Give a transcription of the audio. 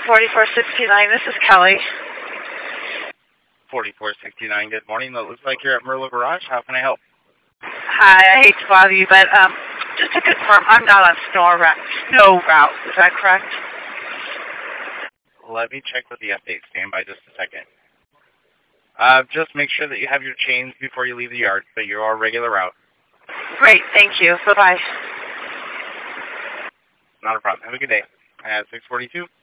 4469, this is Kelly. 4469, good morning. That looks like you're at Merlo Garage. How can I help? Hi, I hate to bother you, but just to confirm, I'm not on snow route. Is that correct? Let me check with the update. Stand by just a second. Just make sure that you have your chains before you leave the yard, but you're on regular route. Great, thank you. Bye-bye. Not a problem. Have a good day. At 642.